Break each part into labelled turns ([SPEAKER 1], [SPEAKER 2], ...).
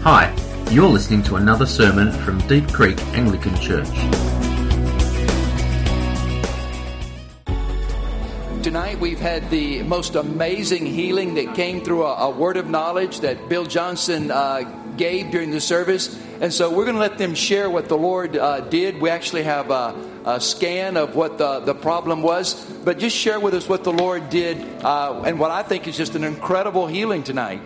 [SPEAKER 1] Hi, you're listening to another sermon from Deep Creek Anglican Church.
[SPEAKER 2] Tonight we've had the most amazing healing that came through a word of knowledge that Bill Johnson gave during the service. And so we're going to let them share what the Lord did. We actually have a scan of what the problem was. But just share with us what the Lord did and what I think is just an incredible healing tonight.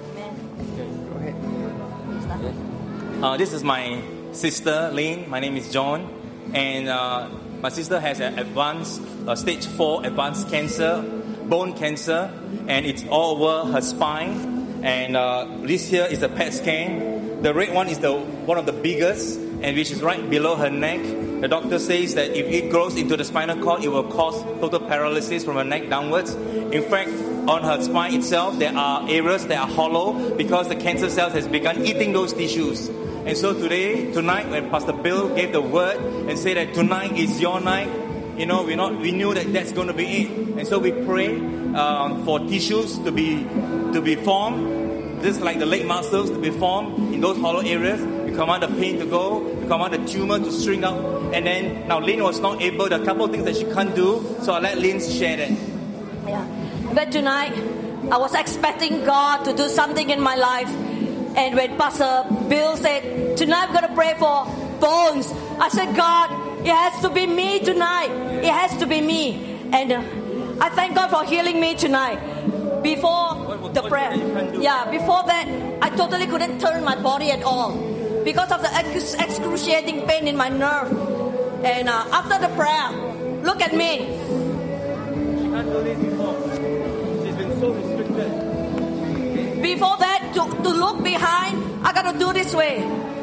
[SPEAKER 3] This is my sister, Lynn. My name is John. And my sister has an advanced, stage 4 advanced cancer, bone cancer. And it's all over her spine. And this here is a PET scan. The red one is one of the biggest, and which is right below her neck. The doctor says that if it grows into the spinal cord, it will cause total paralysis from her neck downwards. In fact, on her spine itself, there are areas that are hollow because the cancer cells has begun eating those tissues. And so tonight, when Pastor Bill gave the word and said that tonight is your night, we knew that that's going to be it. And so we pray for tissues to be formed, just like the leg muscles to be formed in those hollow areas. We command the pain to go. We command the tumor to shrink up. And then now Lynn was not able. There are a couple of things that she can't do. So I'll let Lynn share that.
[SPEAKER 4] Yeah, but tonight I was expecting God to do something in my life. And when Pastor Bill said, tonight I'm going to pray for bones, I said, God, it has to be me tonight. It has to be me. And I thank God for healing me tonight. Before the prayer, before that, I totally couldn't turn my body at all because of the excruciating pain in my nerve. And after the prayer, look at me.
[SPEAKER 3] She can't do this before. She's been so restricted.
[SPEAKER 4] Before that, to look behind, I got to do this way.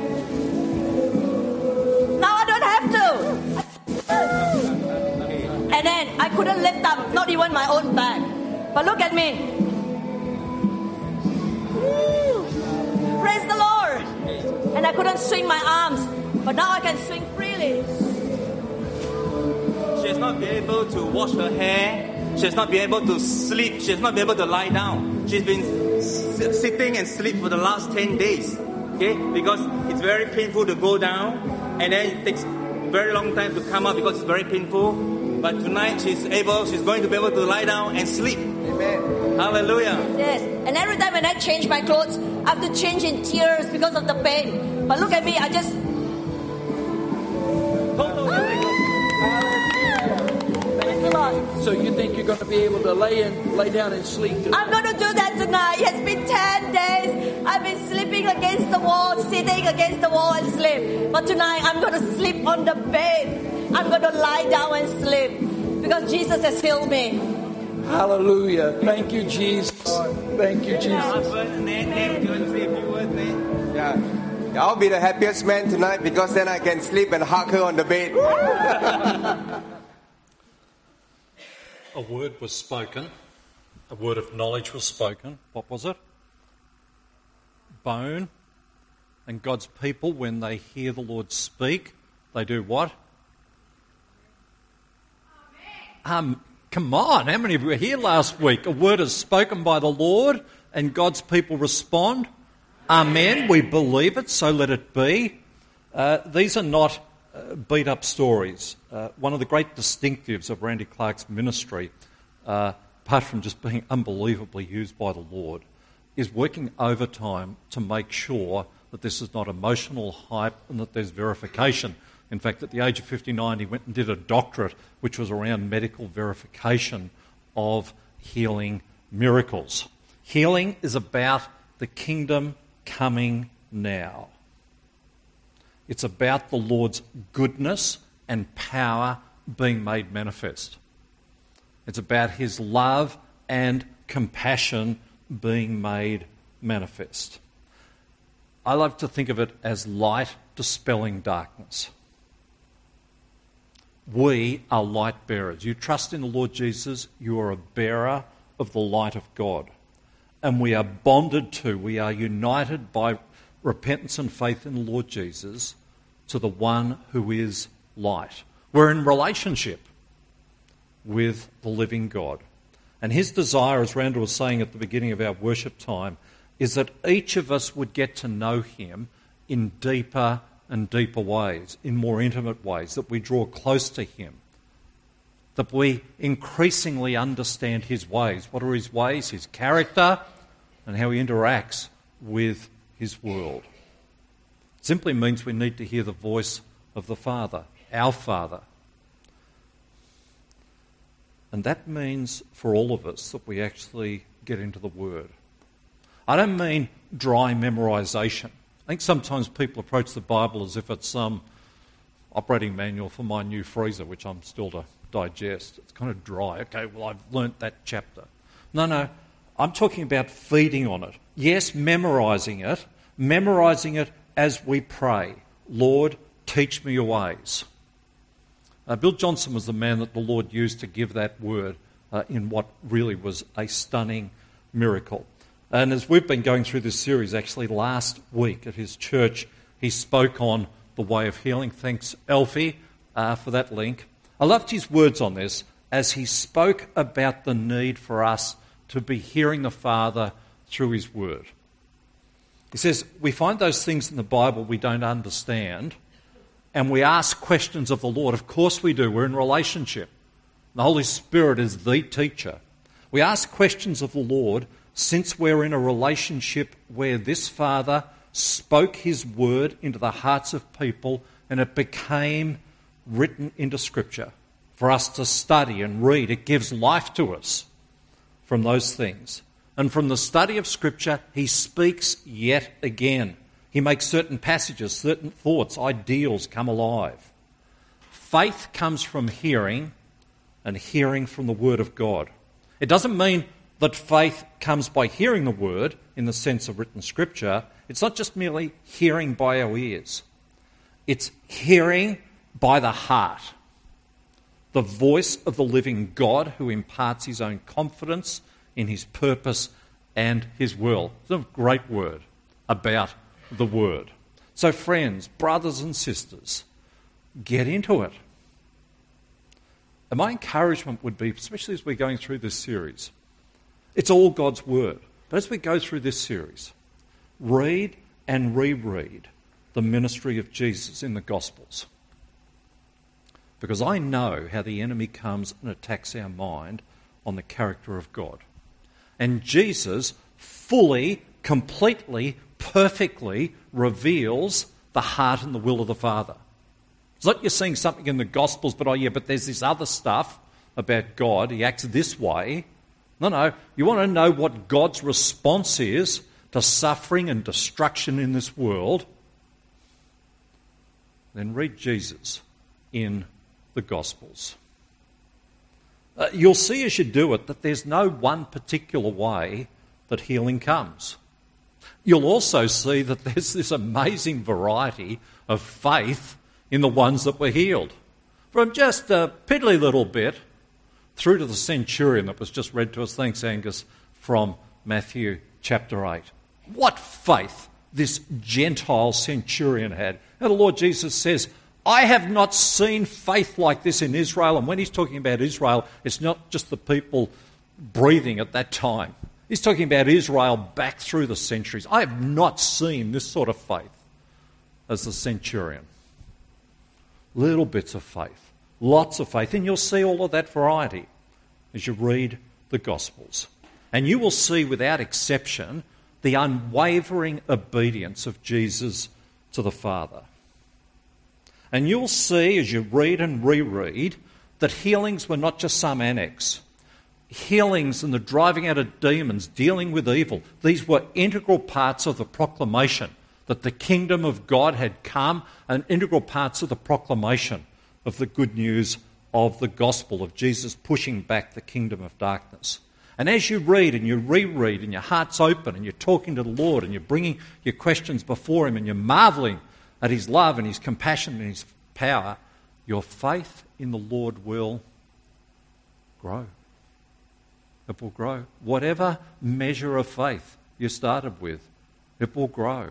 [SPEAKER 4] Now I don't have to. And then I couldn't lift up, not even my own back. But look at me. Praise the Lord. And I couldn't swing my arms, but now I can swing freely.
[SPEAKER 3] She has not been able to wash her hair. She has not been able to sleep. She has not been able to lie down. She's been sitting and sleep for the last 10 days. Okay? Because it's very painful to go down. And then it takes a very long time to come up because it's very painful. But tonight she's going to be able to lie down and sleep. Amen. Hallelujah.
[SPEAKER 4] Yes. And every time when I change my clothes, I have to change in tears because of the pain. But look at me, I just...
[SPEAKER 2] So you think you're going to be able to lay down and sleep tonight?
[SPEAKER 4] I'm going to do that tonight. It has been 10 days. I've been sleeping against the wall, sitting against the wall and sleep. But tonight I'm going to sleep on the bed. I'm going to lie down and sleep because Jesus has healed me.
[SPEAKER 2] Hallelujah. Thank you, Jesus. Thank you, Jesus.
[SPEAKER 5] Yeah, I'll be the happiest man tonight because then I can sleep and hug her on the bed.
[SPEAKER 6] A word was spoken. A word of knowledge was spoken. What was it? Bone. And God's people, when they hear the Lord speak, they do what? Amen. Come on, how many of you were here last week? A word is spoken by the Lord and God's people respond. Amen. We believe it, so let it be. These are not beat-up stories. One of the great distinctives of Randy Clark's ministry, apart from just being unbelievably used by the Lord, is working overtime to make sure that this is not emotional hype and that there's verification. In fact, at the age of 59, he went and did a doctorate which was around medical verification of healing miracles. Healing is about the kingdom coming now. It's about the Lord's goodness and power being made manifest. It's about his love and compassion being made manifest. I love to think of it as light dispelling darkness. We are light bearers. You trust in the Lord Jesus, you are a bearer of the light of God. And we are bonded to, we are united by repentance and faith in the Lord Jesus to the one who is light. We're in relationship with the living God. And his desire, as Randall was saying at the beginning of our worship time, is that each of us would get to know him in deeper and deeper ways, in more intimate ways, that we draw close to him, that we increasingly understand his ways. What are his ways? His character and how he interacts with his world. It simply means we need to hear the voice of the Father, our Father. And that means for all of us that we actually get into the Word. I don't mean dry memorisation. I think sometimes people approach the Bible as if it's some operating manual for my new freezer, which I'm still to digest. It's kind of dry. Okay, well, I've learnt that chapter. No, I'm talking about feeding on it. Yes, memorising it as we pray. Lord, teach me your ways. Bill Johnson was the man that the Lord used to give that word in what really was a stunning miracle. And as we've been going through this series, actually last week at his church, he spoke on the way of healing. Thanks, Alfie, for that link. I loved his words on this as he spoke about the need for us to be hearing the Father through his word. He says, we find those things in the Bible we don't understand, and we ask questions of the Lord. Of course we do. We're in relationship. The Holy Spirit is the teacher. We ask questions of the Lord since we're in a relationship where this Father spoke his word into the hearts of people and it became written into Scripture for us to study and read. It gives life to us from those things. And from the study of Scripture, he speaks yet again. He makes certain passages, certain thoughts, ideals come alive. Faith comes from hearing, and hearing from the Word of God. It doesn't mean that faith comes by hearing the Word in the sense of written Scripture. It's not just merely hearing by our ears. It's hearing by the heart. The voice of the living God who imparts his own confidence in his purpose and his will. It's a great word about the Word. So friends, brothers and sisters, get into it. And my encouragement would be, especially as we're going through this series, it's all God's Word. But as we go through this series, read and reread the ministry of Jesus in the Gospels. Because I know how the enemy comes and attacks our mind on the character of God. And Jesus fully, completely, perfectly reveals the heart and the will of the Father. It's not you're seeing something in the Gospels, but but there's this other stuff about God. He acts this way. No. You want to know what God's response is to suffering and destruction in this world? Then read Jesus in the Gospels. You'll see as you do it that there's no one particular way that healing comes. You'll also see that there's this amazing variety of faith in the ones that were healed. From just a piddly little bit through to the centurion that was just read to us, thanks Angus, from Matthew chapter 8. What faith this Gentile centurion had. Now the Lord Jesus says, I have not seen faith like this in Israel. And when he's talking about Israel, it's not just the people breathing at that time. He's talking about Israel back through the centuries. I have not seen this sort of faith as the centurion. Little bits of faith, lots of faith. And you'll see all of that variety as you read the Gospels. And you will see without exception the unwavering obedience of Jesus to the Father. And you'll see as you read and reread that healings were not just some annex. Healings and the driving out of demons, dealing with evil, these were integral parts of the proclamation that the kingdom of God had come, and integral parts of the proclamation of the good news of the gospel, of Jesus pushing back the kingdom of darkness. And as you read and you reread and your heart's open and you're talking to the Lord and you're bringing your questions before him and you're marvelling at his love and his compassion and his power, your faith in the Lord will grow. It will grow. Whatever measure of faith you started with, it will grow.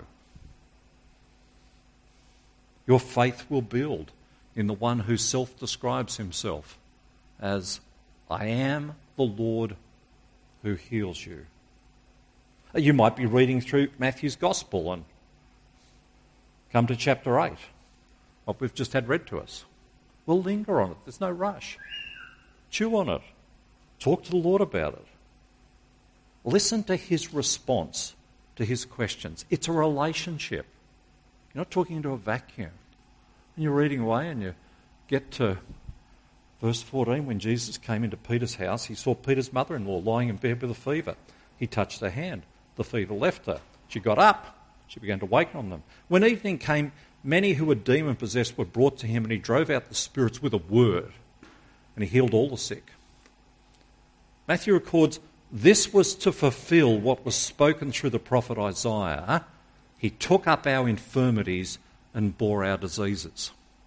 [SPEAKER 6] Your faith will build in the one who self-describes himself as, I am the Lord who heals you. You might be reading through Matthew's Gospel and come to chapter 8, what we've just had read to us. We'll linger on it. There's no rush. Chew on it. Talk to the Lord about it. Listen to his response to his questions. It's a relationship. You're not talking into a vacuum. And you're reading away and you get to verse 14, when Jesus came into Peter's house, he saw Peter's mother-in-law lying in bed with a fever. He touched her hand. The fever left her. She got up. She began to waken on them. When evening came, many who were demon-possessed were brought to him, and he drove out the spirits with a word, and he healed all the sick. Matthew records, this was to fulfill what was spoken through the prophet Isaiah. He took up our infirmities and bore our diseases.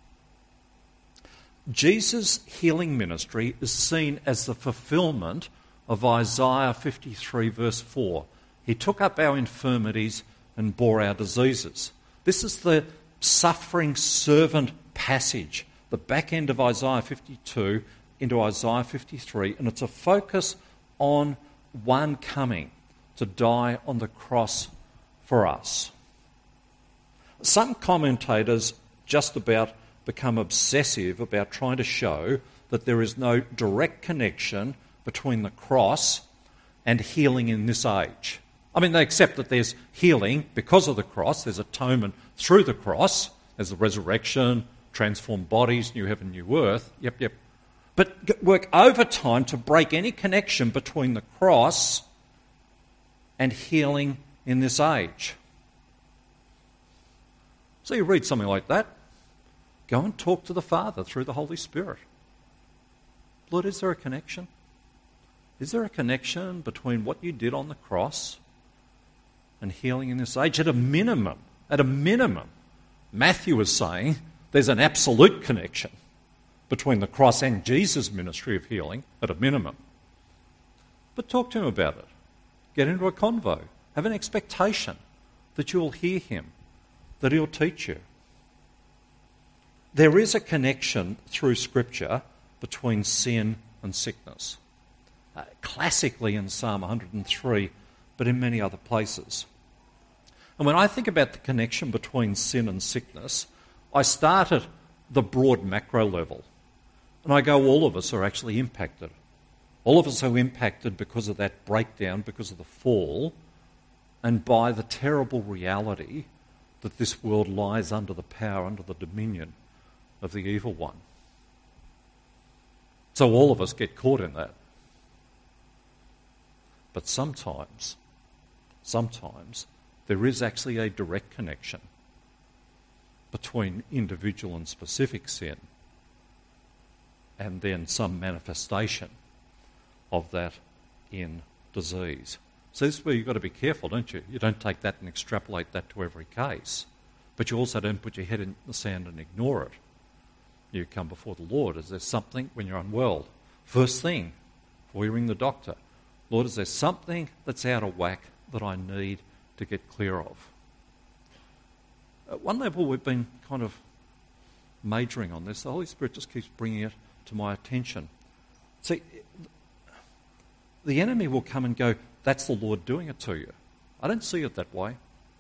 [SPEAKER 6] Jesus' healing ministry is seen as the fulfillment of Isaiah 53 verse 4. He took up our infirmities and bore our diseases. This is the suffering servant passage, the back end of Isaiah 52 into Isaiah 53, and it's a focus on one coming to die on the cross for us. Some commentators just about become obsessive about trying to show that there is no direct connection between the cross and healing in this age. I mean, they accept that there's healing because of the cross, there's atonement through the cross, there's the resurrection, transformed bodies, new heaven, new earth, yep. But work overtime to break any connection between the cross and healing in this age. So you read something like that, go and talk to the Father through the Holy Spirit. Lord, is there a connection? Is there a connection between what you did on the cross and healing in this age? At a minimum, Matthew is saying there's an absolute connection between the cross and Jesus' ministry of healing, at a minimum. But talk to him about it. Get into a convo. Have an expectation that you will hear him, that he'll teach you. There is a connection through Scripture between sin and sickness. Classically in Psalm 103, but in many other places. And when I think about the connection between sin and sickness, I start at the broad macro level. And I go, all of us are actually impacted. All of us are impacted because of that breakdown, because of the fall, and by the terrible reality that this world lies under the power, under the dominion of the evil one. So all of us get caught in that. But sometimes there is actually a direct connection between individual and specific sin and then some manifestation of that in disease. So this is where you've got to be careful, don't you? You don't take that and extrapolate that to every case. But you also don't put your head in the sand and ignore it. You come before the Lord. Is there something when you're unwell? First thing, before you ring the doctor, Lord, is there something that's out of whack that I need to get clear of? At one level, we've been kind of majoring on this. The Holy Spirit just keeps bringing it to my attention. See, the enemy will come and go, that's the Lord doing it to you. I don't see it that way.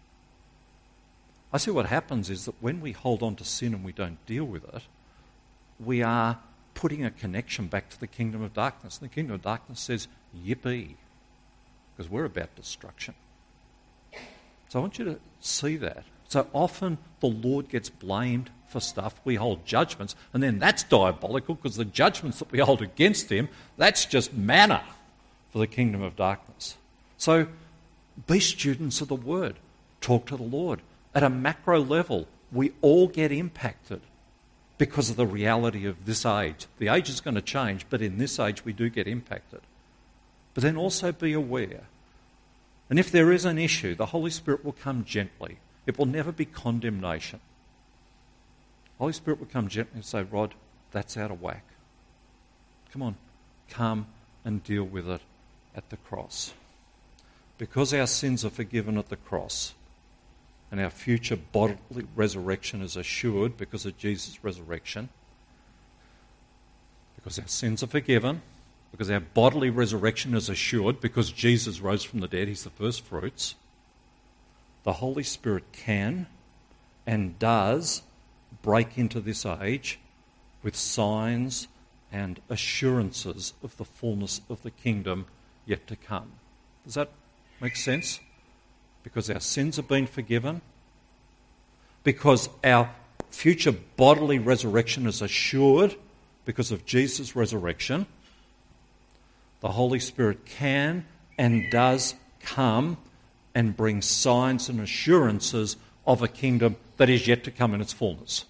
[SPEAKER 6] I see what happens is that when we hold on to sin and we don't deal with it, we are putting a connection back to the kingdom of darkness. And the kingdom of darkness says, yippee, because we're about destruction. So I want you to see that. So often the Lord gets blamed for stuff. We hold judgments, and then that's diabolical because the judgments that we hold against him, that's just manna for the kingdom of darkness. So be students of the word. Talk to the Lord. At a macro level, we all get impacted because of the reality of this age. The age is going to change, but in this age we do get impacted. But then also be aware. And if there is an issue, the Holy Spirit will come gently. It will never be condemnation. The Holy Spirit will come gently and say, Rod, that's out of whack. Come on, come and deal with it at the cross. Because our sins are forgiven at the cross, and our future bodily resurrection is assured because of Jesus' resurrection, because our sins are forgiven, because our bodily resurrection is assured because Jesus rose from the dead, he's the first fruits, the Holy Spirit can and does break into this age with signs and assurances of the fullness of the kingdom yet to come. Does that make sense? Because our sins have been forgiven, because our future bodily resurrection is assured because of Jesus' resurrection, the Holy Spirit can and does come and bring signs and assurances of a kingdom that is yet to come in its fullness.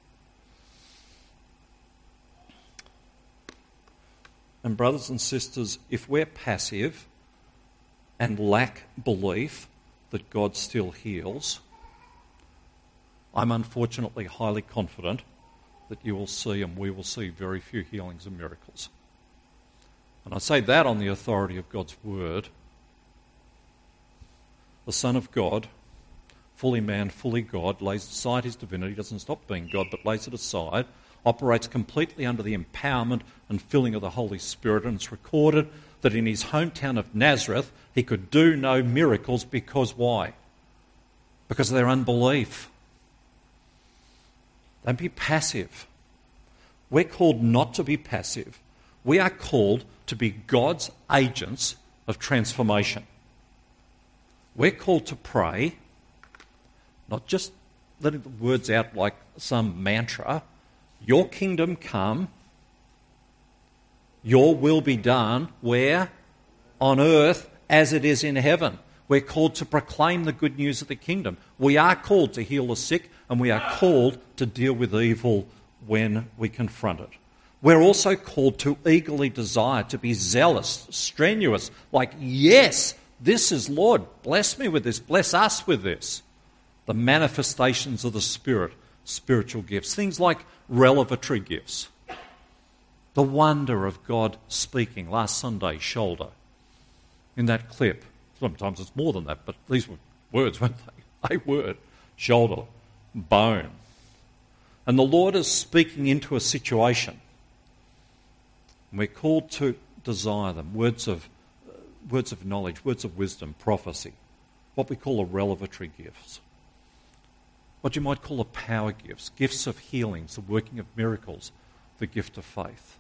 [SPEAKER 6] And brothers and sisters, if we're passive and lack belief that God still heals, I'm unfortunately highly confident that you will see and we will see very few healings and miracles. And I say that on the authority of God's word. The Son of God, fully man, fully God, lays aside his divinity, doesn't stop being God, but lays it aside, operates completely under the empowerment and filling of the Holy Spirit, and it's recorded that in his hometown of Nazareth he could do no miracles because why? Because of their unbelief. Don't be passive. We're called not to be passive. We are called to be God's agents of transformation. We're called to pray, not just letting the words out like some mantra. Your kingdom come, your will be done, where? On earth as it is in heaven. We're called to proclaim the good news of the kingdom. We are called to heal the sick, and we are called to deal with evil when we confront it. We're also called to eagerly desire, to be zealous, strenuous, like, yes, this is Lord, bless me with this, bless us with this. The manifestations of the Spirit, spiritual gifts, things like revelatory gifts. The wonder of God speaking. Last Sunday, shoulder. In that clip, sometimes it's more than that, but these were words, weren't they? A word, shoulder, bone. And the Lord is speaking into a situation. And we're called to desire them, words of knowledge, words of wisdom, prophecy, what we call the revelatory gifts. What you might call the power gifts, gifts of healings, the working of miracles, the gift of faith.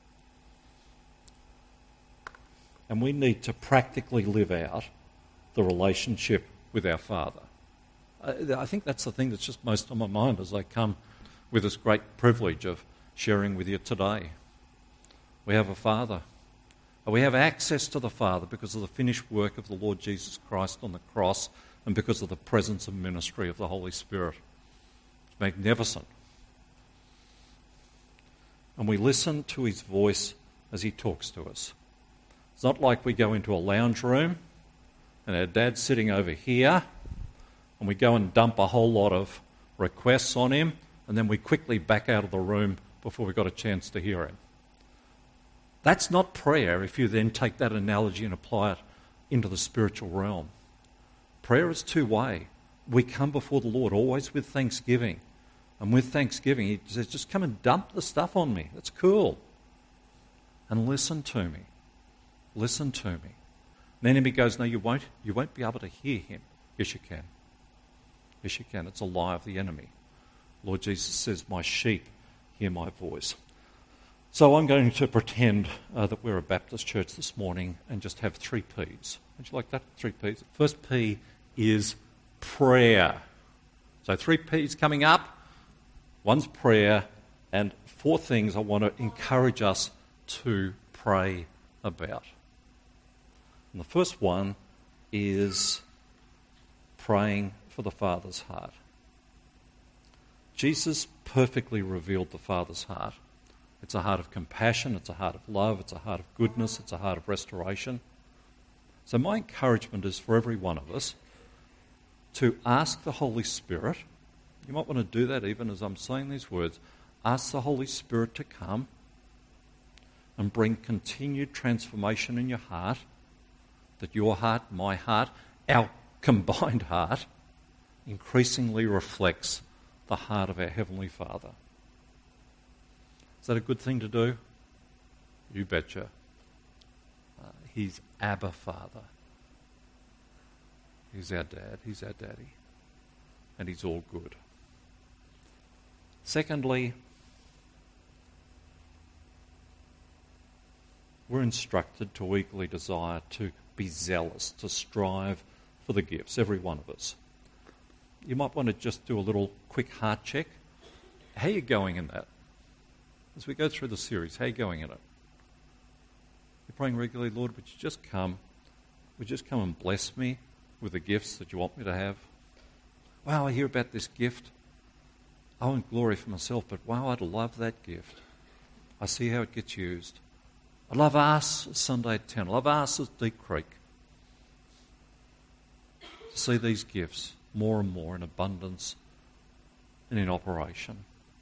[SPEAKER 6] And we need to practically live out the relationship with our Father. I think that's the thing that's just most on my mind as I come with this great privilege of sharing with you today. We have a Father. We have access to the Father because of the finished work of the Lord Jesus Christ on the cross and because of the presence and ministry of the Holy Spirit. It's magnificent. And we listen to his voice as he talks to us. It's not like we go into a lounge room and our dad's sitting over here and we go and dump a whole lot of requests on him and then we quickly back out of the room before we got a chance to hear him. That's not prayer if you then take that analogy and apply it into the spiritual realm. Prayer is two-way. We come before the Lord always with thanksgiving. And with thanksgiving, he says, just come and dump the stuff on me. That's cool. And listen to me. Listen to me. And the enemy goes, no, you won't be able to hear him. Yes, you can. Yes, you can. It's a lie of the enemy. Lord Jesus says, my sheep hear my voice. So I'm going to pretend that we're a Baptist church this morning and just have 3 Ps. Would you like that? 3 Ps. First P is prayer. So 3 Ps coming up. One's prayer, and 4 things I want to encourage us to pray about. And the first one is praying for the Father's heart. Jesus perfectly revealed the Father's heart. It's a heart of compassion, it's a heart of love, it's a heart of goodness, it's a heart of restoration. So my encouragement is for every one of us to ask the Holy Spirit, you might want to do that even as I'm saying these words, ask the Holy Spirit to come and bring continued transformation in your heart, that your heart, my heart, our combined heart, increasingly reflects the heart of our Heavenly Father. Is that a good thing to do? You betcha. He's Abba Father. He's our dad. He's our daddy. And he's all good. Secondly, we're instructed to eagerly desire to be zealous, to strive for the gifts, every one of us. You might want to just do a little quick heart check. How are you going in that? As we go through the series, how are you going in it? You're praying regularly, Lord, would you just come? Would you just come and bless me with the gifts that you want me to have? Wow, I hear about this gift. I want glory for myself, but wow, I'd love that gift. I see how it gets used. I love us Sunday at 10. I love us at Deep Creek. To see these gifts more and more in abundance and in operation.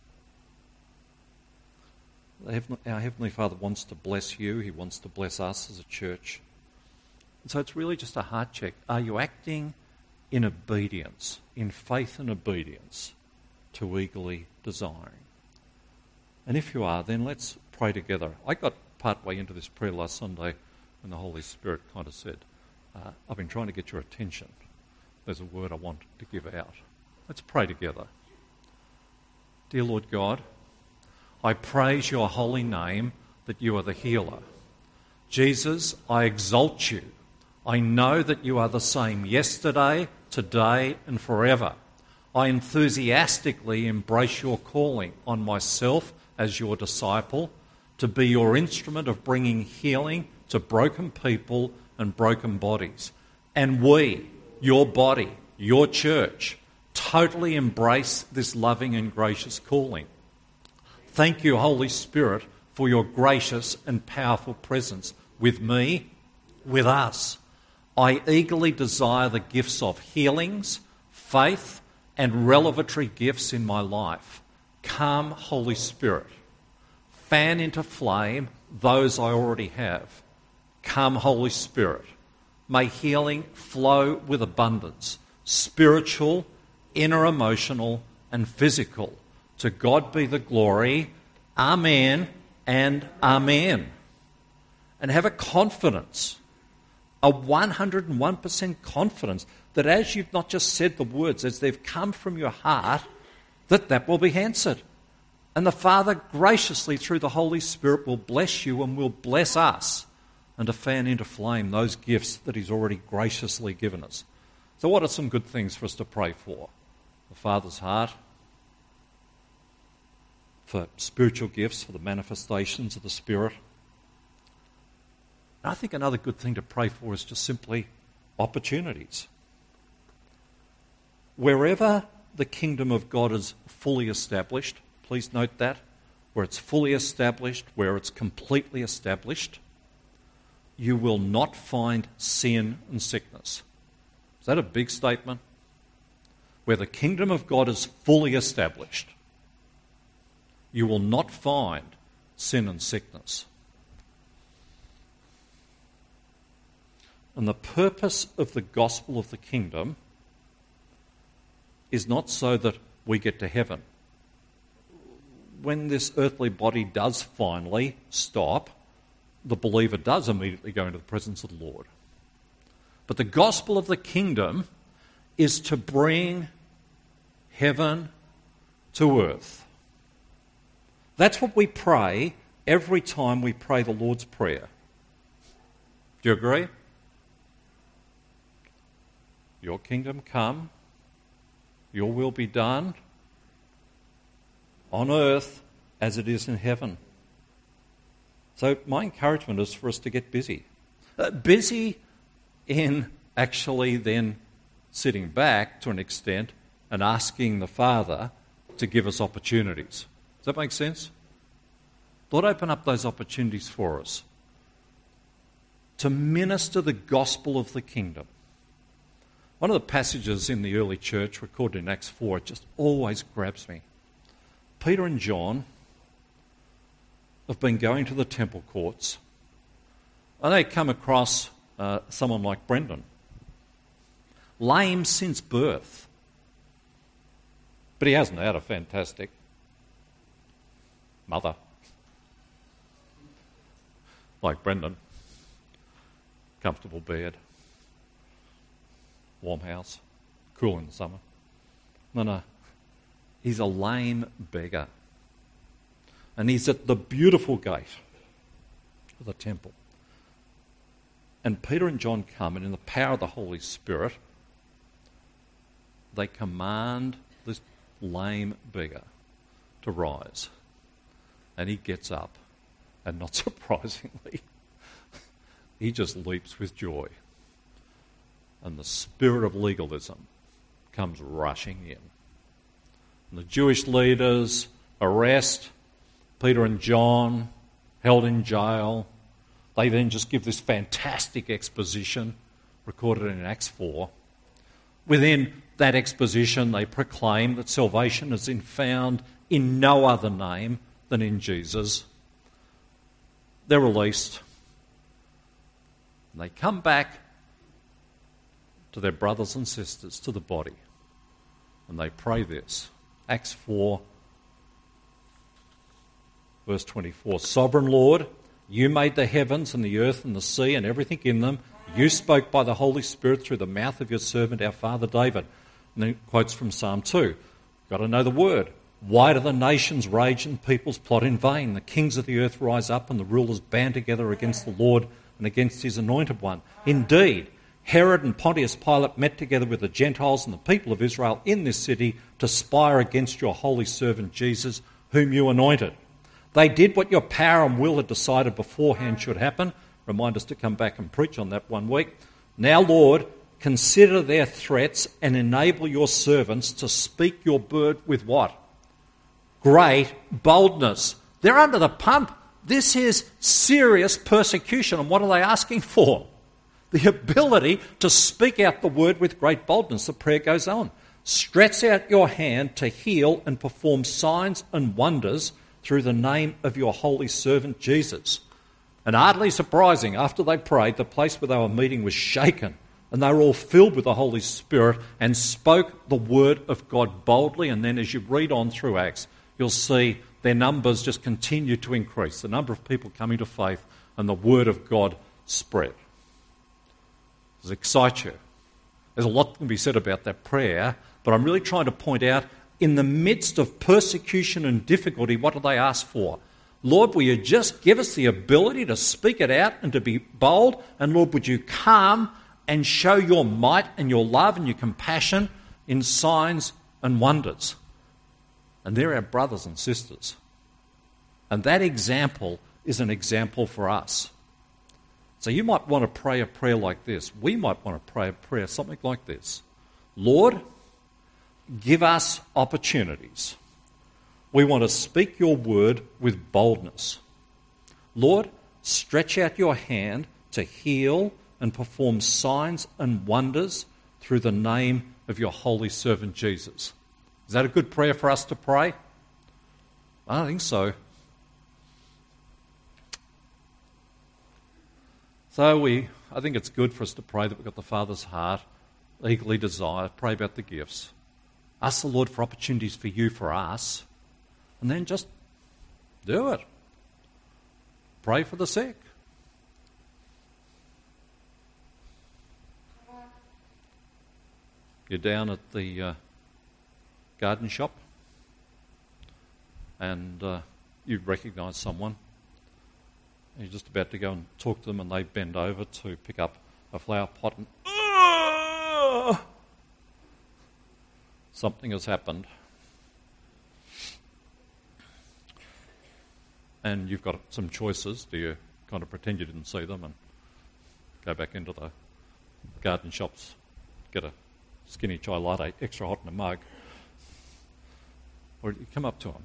[SPEAKER 6] Our Heavenly Father wants to bless you. He wants to bless us as a church. And so it's really just a heart check. Are you acting in obedience, in faith and obedience, to eagerly desiring? And if you are, then let's pray together. I got partway into this prayer last Sunday when the Holy Spirit kind of said, I've been trying to get your attention. There's a word I want to give out. Let's pray together. Dear Lord God, I praise your holy name that you are the healer. Jesus, I exalt you. I know that you are the same yesterday, today, and forever. I enthusiastically embrace your calling on myself as your disciple to be your instrument of bringing healing to broken people and broken bodies. And we, your body, your church, totally embrace this loving and gracious calling. Thank you, Holy Spirit, for your gracious and powerful presence with me, with us. I eagerly desire the gifts of healings, faith, and revelatory gifts in my life. Come, Holy Spirit. Fan into flame those I already have. Come, Holy Spirit. May healing flow with abundance, spiritual, inner emotional, and physical. To God be the glory. Amen and amen. And have a confidence, a 101% confidence that as you've not just said the words, as they've come from your heart, that will be answered. And the Father graciously through the Holy Spirit will bless you and will bless us, and to fan into flame those gifts that he's already graciously given us. So what are some good things for us to pray for? The Father's heart, for spiritual gifts, for the manifestations of the Spirit. And I think another good thing to pray for is just simply opportunities. Wherever the kingdom of God is fully established, please note that, where it's fully established, where it's completely established, you will not find sin and sickness. Is that a big statement? Where the kingdom of God is fully established, you will not find sin and sickness. And the purpose of the gospel of the kingdom is not so that we get to heaven. When this earthly body does finally stop, the believer does immediately go into the presence of the Lord. But the gospel of the kingdom is to bring heaven to earth. That's what we pray every time we pray the Lord's Prayer. Do you agree? Your kingdom come, your will be done on earth as it is in heaven. So my encouragement is for us to get busy. Busy in actually then sitting back to an extent and asking the Father to give us opportunities. Does that make sense? Lord, open up those opportunities for us to minister the gospel of the kingdom. One of the passages in the early church recorded in Acts 4, it just always grabs me. Peter and John have been going to the temple courts, and they come across someone like Brendan, lame since birth. But he hasn't had a fantastic mother like Brendan. comfortable bed, warm house, cool in the summer. No. He's a lame beggar. And he's at the beautiful gate of the temple. And Peter and John come, and in the power of the Holy Spirit, they command this lame beggar to rise. And he gets up, and not surprisingly, he just leaps with joy. And the spirit of legalism comes rushing in. And the Jewish leaders arrest Peter and John, held in jail. They then just give this fantastic exposition recorded in Acts 4. Within that exposition, they proclaim that salvation is found in no other name than in Jesus. They're released. And they come back to their brothers and sisters, to the body. And they pray this. Acts 4, verse 24. Sovereign Lord, you made the heavens and the earth and the sea and everything in them. You spoke by the Holy Spirit through the mouth of your servant, our father David. And then quotes from Psalm 2. Got to know the word. Why do the nations rage and peoples plot in vain? The kings of the earth rise up and the rulers band together against the Lord and against his anointed one. Indeed, Herod and Pontius Pilate met together with the Gentiles and the people of Israel in this city to spy against your holy servant Jesus, whom you anointed. They did what your power and will had decided beforehand should happen. Remind us to come back and preach on that one week. Now, Lord, consider their threats and enable your servants to speak your word with what? Great boldness. They're under the pump. This is serious persecution. And what are they asking for? The ability to speak out the word with great boldness. The prayer goes on. Stretch out your hand to heal and perform signs and wonders through the name of your holy servant Jesus. And hardly surprising, after they prayed, the place where they were meeting was shaken, and they were all filled with the Holy Spirit and spoke the word of God boldly. And then as you read on through Acts, you'll see their numbers just continue to increase, the number of people coming to faith, and the word of God spread. Does it excite you? There's a lot that can be said about that prayer, but I'm really trying to point out, in the midst of persecution and difficulty, what do they ask for? Lord, will you just give us the ability to speak it out and to be bold? And Lord, would you come and show your might and your love and your compassion in signs and wonders? And they're our brothers and sisters. And that example is an example for us. So you might want to pray a prayer like this. We might want to pray a prayer something like this. Lord, give us opportunities. We want to speak your word with boldness. Lord, stretch out your hand to heal and perform signs and wonders through the name of your holy servant Jesus. Is that a good prayer for us to pray? I don't think so. So I think it's good for us to pray that we've got the Father's heart, eagerly desire, pray about the gifts. Ask the Lord for opportunities for you, for us, and then just do it. Pray for the sick. You're down at the garden shop and you recognise someone. And you're just about to go and talk to them, and they bend over to pick up a flower pot and something has happened. And you've got some choices. Do you kind of pretend you didn't see them and go back into the garden shops, get a skinny chai latte, extra hot in a mug? Or you come up to them.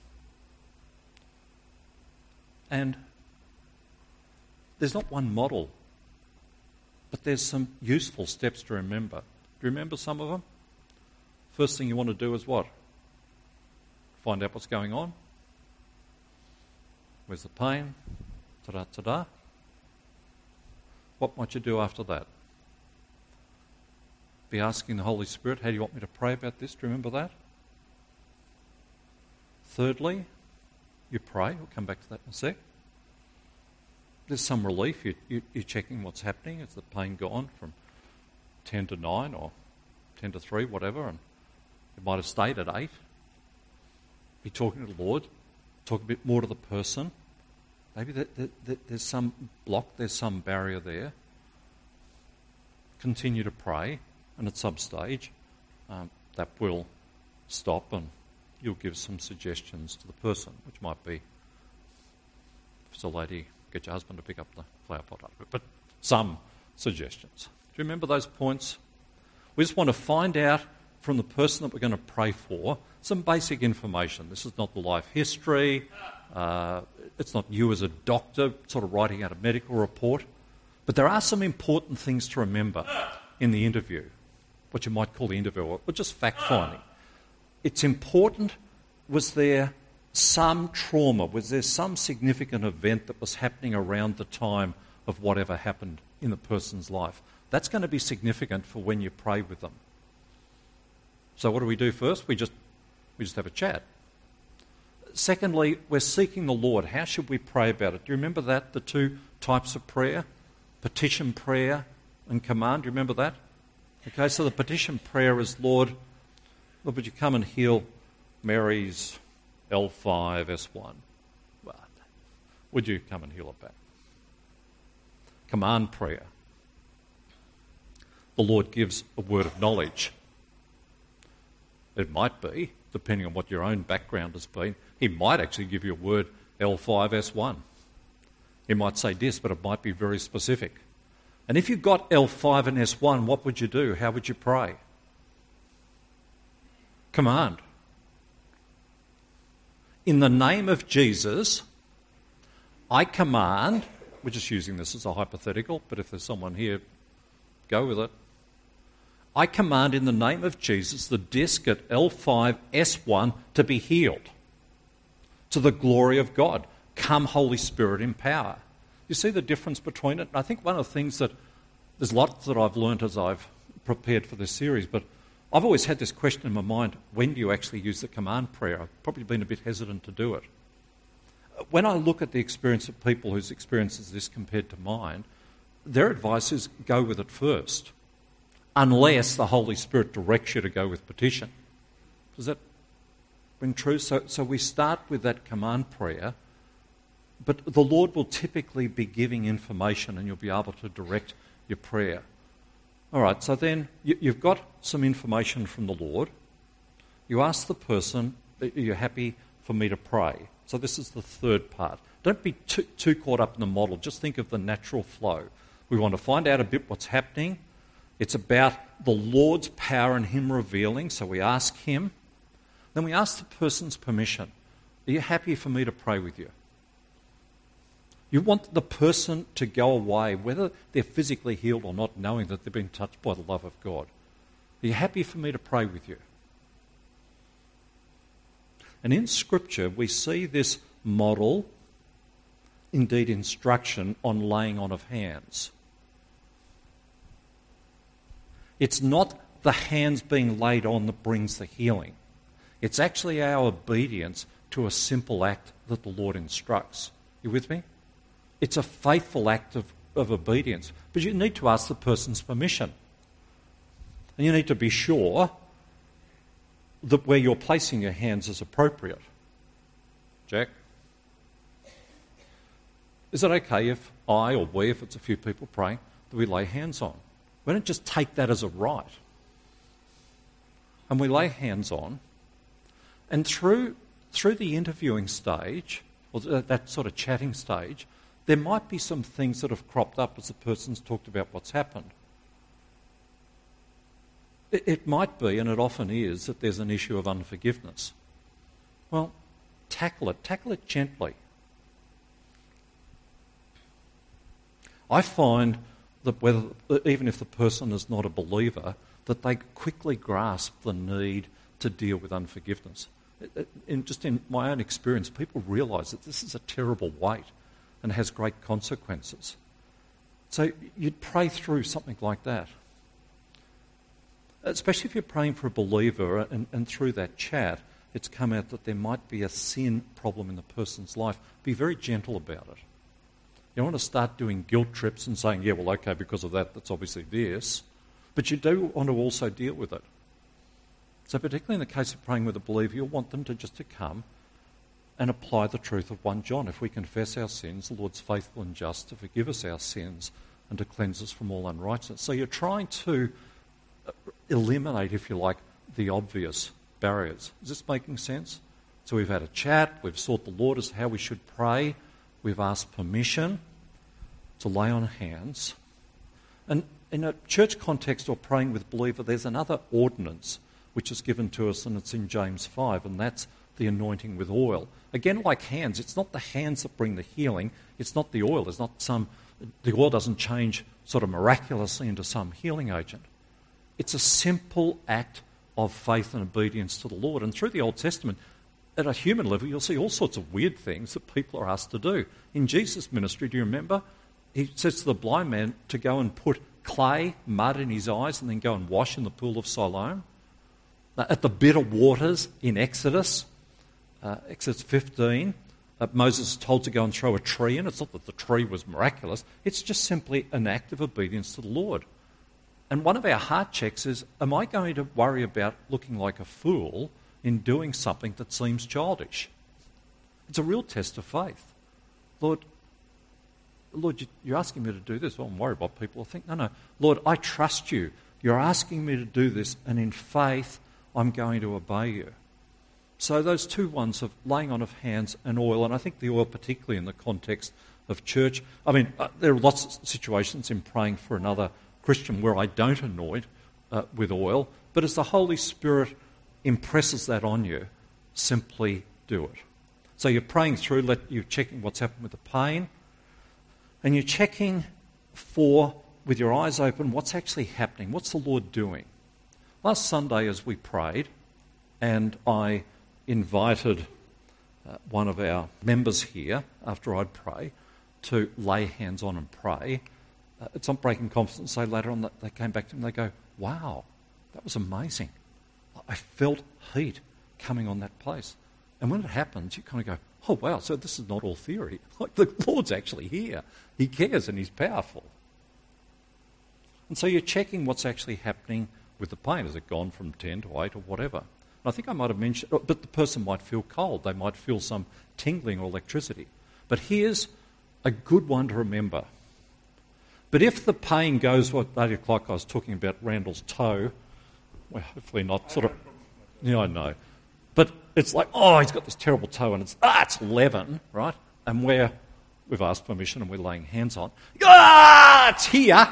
[SPEAKER 6] And there's not one model, but there's some useful steps to remember. Do you remember some of them? First thing you want to do is what? Find out what's going on. Where's the pain? Ta-da, ta-da. What might you do after that? Be asking the Holy Spirit, how do you want me to pray about this? Do you remember that? Thirdly, you pray. We'll come back to that in a sec. there's some relief. You're checking what's happening. Is the pain gone from 10 to 9 or 10 to 3, whatever, and it might have stayed at 8. Be talking to the Lord, talk a bit more to the person. Maybe there's some block, there's some barrier there. Continue to pray, and at some stage that will stop, and you'll give some suggestions to the person, which might be, if it's a lady, get your husband to pick up the flower pot out of it, but some suggestions. Do you remember those points? We just want to find out from the person that we're going to pray for some basic information. This is not the life history. It's not you as a doctor sort of writing out a medical report. But there are some important things to remember in the interview, what you might call the interview, or just fact-finding. It's important, was there some trauma? Was there some significant event that was happening around the time of whatever happened in the person's life? That's going to be significant for when you pray with them. So what do we do first? We just have a chat. Secondly, we're seeking the Lord. How should we pray about it? Do you remember that? The two types of prayer? Petition prayer and command. Do you remember that? Okay, so the petition prayer is, Lord, would you come and heal Mary's L5, S1? Well, would you come and heal it back? Command prayer. The Lord gives a word of knowledge. It might be, depending on what your own background has been, he might actually give you a word L5, S1. He might say this, but it might be very specific. And if you've got L5 and S1, what would you do? How would you pray? Command. In the name of Jesus, I command, we're just using this as a hypothetical, but if there's someone here, go with it. I command in the name of Jesus the disc at L5, S1 to be healed to the glory of God. Come, Holy Spirit, in power. You see the difference between it? And I think one of the things that, there's lots that I've learnt as I've prepared for this series, but I've always had this question in my mind, when do you actually use the command prayer? I've probably been a bit hesitant to do it. When I look at the experience of people whose experience is this compared to mine, their advice is go with it first, unless the Holy Spirit directs you to go with petition. Does that ring true? So we start with that command prayer, but the Lord will typically be giving information and you'll be able to direct your prayer. All right, so then you've got some information from the Lord. You ask the person, are you happy for me to pray? So this is the third part. Don't be too caught up in the model. Just think of the natural flow. We want to find out a bit what's happening. It's about the Lord's power and him revealing, so we ask him. Then we ask the person's permission. Are you happy for me to pray with you? You want the person to go away, whether they're physically healed or not, knowing that they've been touched by the love of God. Are you happy for me to pray with you? And in Scripture, we see this model, indeed instruction, on laying on of hands. It's not the hands being laid on that brings the healing. It's actually our obedience to a simple act that the Lord instructs. You with me? It's a faithful act of obedience. But you need to ask the person's permission. And you need to be sure that where you're placing your hands is appropriate. Jack? Is it okay if I or we, if it's a few people praying, that we lay hands on? We don't just take that as a right. And we lay hands on, and through the interviewing stage, or that sort of chatting stage, there might be some things that have cropped up as the person's talked about what's happened. It might be, and it often is, that there's an issue of unforgiveness. Well, tackle it gently. I find that even if the person is not a believer, that they quickly grasp the need to deal with unforgiveness. Just in my own experience, people realise that this is a terrible weight and has great consequences. So you'd pray through something like that. Especially if you're praying for a believer and through that chat, it's come out that there might be a sin problem in the person's life. Be very gentle about it. You don't want to start doing guilt trips and saying, yeah, well, okay, because of that, that's obviously this. But you do want to also deal with it. So particularly in the case of praying with a believer, you'll want them to come and apply the truth of 1 John. If we confess our sins, the Lord's faithful and just to forgive us our sins and to cleanse us from all unrighteousness. So you're trying to eliminate, if you like, the obvious barriers. Is this making sense? So we've had a chat, we've sought the Lord as to how we should pray, we've asked permission to lay on hands. And in a church context or praying with a believer, there's another ordinance which is given to us, and it's in James 5, and that's the anointing with oil. Again, like hands, it's not the hands that bring the healing, it's not the oil. The oil doesn't change sort of miraculously into some healing agent. It's a simple act of faith and obedience to the Lord. And through the Old Testament, at a human level, you'll see all sorts of weird things that people are asked to do. In Jesus' ministry, do you remember? He says to the blind man to go and put clay, mud in his eyes and then go and wash in the pool of Siloam. At the bitter waters in Exodus 15, Moses is told to go and throw a tree in. It's not that the tree was miraculous. It's just simply an act of obedience to the Lord. And one of our heart checks is, am I going to worry about looking like a fool in doing something that seems childish? It's a real test of faith. Lord, you're asking me to do this. Well, I'm worried what people will think. No. Lord, I trust you. You're asking me to do this, and in faith, I'm going to obey you. So those two ones of laying on of hands and oil, and I think the oil particularly in the context of church. I mean, there are lots of situations in praying for another Christian where I don't anoint with oil, but as the Holy Spirit impresses that on you, simply do it. So you're praying through, you're checking what's happened with the pain, and you're checking for, with your eyes open, what's actually happening, what's the Lord doing. Last Sunday as we prayed, and I invited one of our members here, after I'd pray, to lay hands on and pray. It's not breaking confidence to say later on that they came back to me and they go, wow, that was amazing. I felt heat coming on that place. And when it happens, you kind of go, oh wow, so this is not all theory. Like the Lord's actually here. He cares and he's powerful. And so you're checking what's actually happening with the pain. Has it gone from 10 to 8 or whatever? And I think I might have mentioned, but the person might feel cold. They might feel some tingling or electricity. But here's a good one to remember. But if the pain goes, what 8 o'clock I was talking about Randall's toe, well, hopefully not sort of, yeah, I know. But it's like, oh, he's got this terrible toe and it's 11, right? And we've asked permission and we're laying hands on. It's here.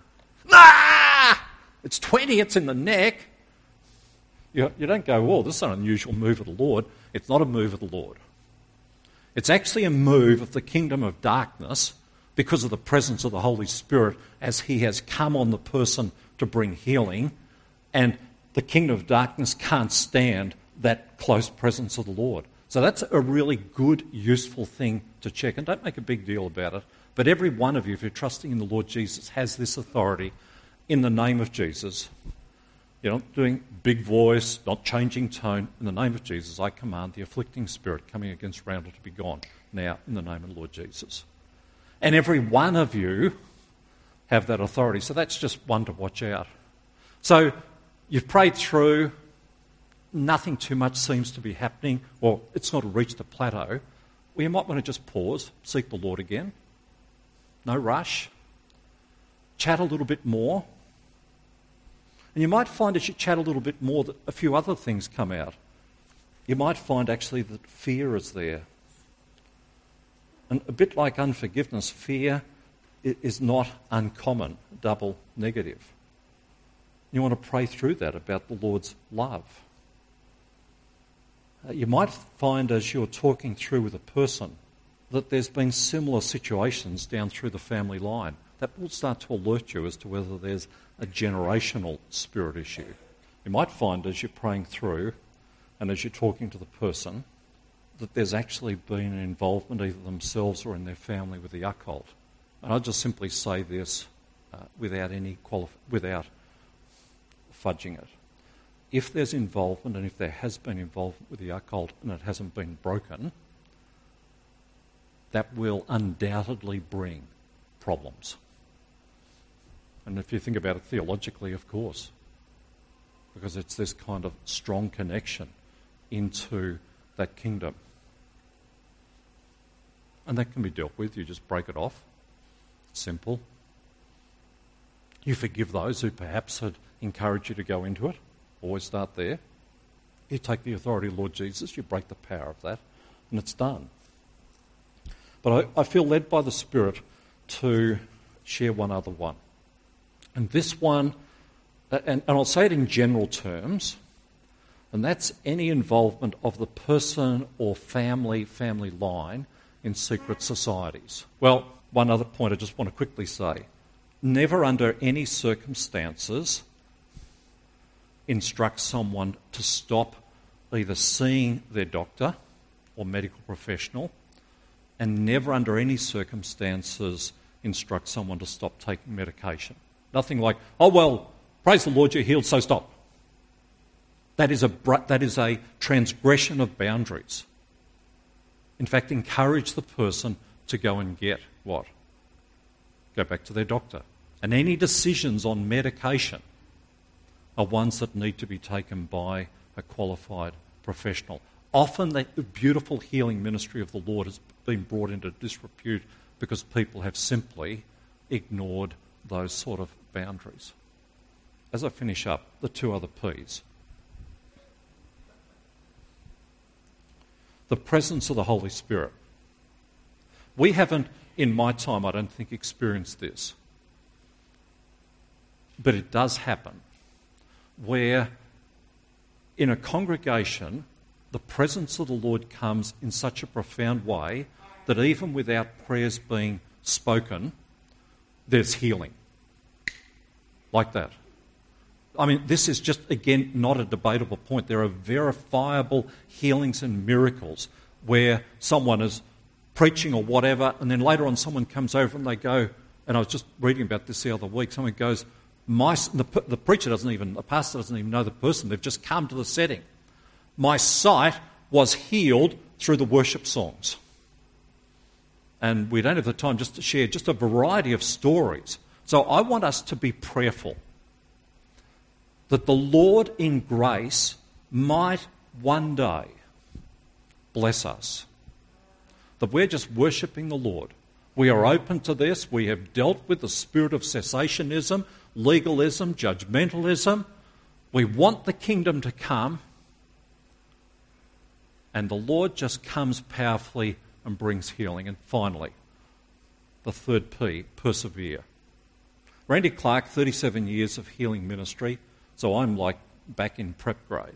[SPEAKER 6] It's 20, it's in the neck. You don't go, oh, this is an unusual move of the Lord. It's not a move of the Lord. It's actually a move of the kingdom of darkness because of the presence of the Holy Spirit as he has come on the person to bring healing, and the kingdom of darkness can't stand that close presence of the Lord. So that's a really good, useful thing to check, and don't make a big deal about it. But every one of you, if you're trusting in the Lord Jesus, has this authority in the name of Jesus. You're not doing big voice, not changing tone. In the name of Jesus, I command the afflicting spirit coming against Randall to be gone now in the name of the Lord Jesus. And every one of you have that authority. So that's just one to watch out. So you've prayed through, nothing too much seems to be happening, or it's not reached a plateau. Well, you might want to just pause, seek the Lord again. No rush. Chat a little bit more. And you might find as you chat a little bit more that a few other things come out. You might find actually that fear is there. And a bit like unforgiveness, fear is not uncommon, double negative. You want to pray through that about the Lord's love. You might find as you're talking through with a person that there's been similar situations down through the family line. That will start to alert you as to whether there's a generational spirit issue. You might find as you're praying through and as you're talking to the person that there's actually been an involvement either themselves or in their family with the occult. And I'll just simply say this without fudging it. If there's involvement and if there has been involvement with the occult and it hasn't been broken, that will undoubtedly bring problems. And if you think about it theologically, of course, because it's this kind of strong connection into that kingdom. And that can be dealt with. You just break it off. Simple. You forgive those who perhaps had encouraged you to go into it. Always start there. You take the authority of Lord Jesus, you break the power of that, and it's done. But I feel led by the Spirit to share one other one. And this one, and I'll say it in general terms, and that's any involvement of the person or family line in secret societies. Well, one other point I just want to quickly say. Never under any circumstances instruct someone to stop either seeing their doctor or medical professional, and never under any circumstances instruct someone to stop taking medication. Nothing like, oh well, praise the Lord, you're healed, so stop. That is a transgression of boundaries. In fact, encourage the person to go and get what? Go back to their doctor. And any decisions on medication are ones that need to be taken by a qualified professional. Often the beautiful healing ministry of the Lord has been brought into disrepute because people have simply ignored those sort of boundaries. As I finish up, the two other P's. The presence of the Holy Spirit. We haven't, in my time, I don't think, experienced this. But it does happen where in a congregation the presence of the Lord comes in such a profound way that even without prayers being spoken, there's healing. Like that. I mean, this is just, again, not a debatable point. There are verifiable healings and miracles where someone is preaching or whatever, and then later on someone comes over and they go, and I was just reading about this the other week, someone goes, the preacher doesn't even, the pastor doesn't even know the person, they've just come to the setting. My sight was healed through the worship songs. And we don't have the time just to share just a variety of stories. So I want us to be prayerful that the Lord in grace might one day bless us. That we're just worshipping the Lord. We are open to this. We have dealt with the spirit of cessationism, legalism, judgmentalism. We want the kingdom to come. And the Lord just comes powerfully and brings healing. And finally, the third P, persevere. Randy Clark, 37 years of healing ministry. So I'm like back in prep grade.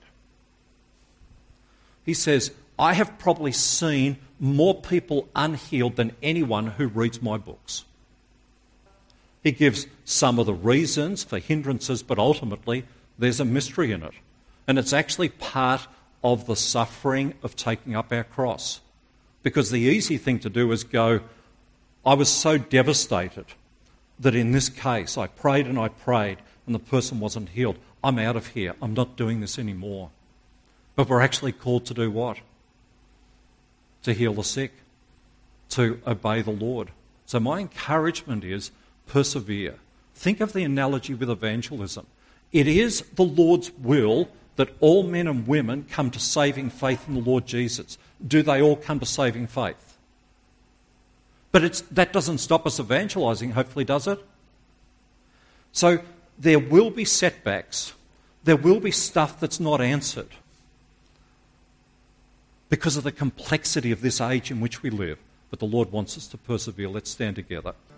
[SPEAKER 6] He says, I have probably seen more people unhealed than anyone who reads my books. He gives some of the reasons for hindrances, but ultimately there's a mystery in it. And it's actually part of the suffering of taking up our cross. Because the easy thing to do is go, I was so devastated that in this case I prayed and the person wasn't healed. I'm out of here. I'm not doing this anymore. But we're actually called to do what? To heal the sick, to obey the Lord. So my encouragement is persevere. Think of the analogy with evangelism. It is the Lord's will that all men and women come to saving faith in the Lord Jesus. Do they all come to saving faith? But that doesn't stop us evangelising, hopefully, does it? So there will be setbacks. There will be stuff that's not answered because of the complexity of this age in which we live. But the Lord wants us to persevere. Let's stand together.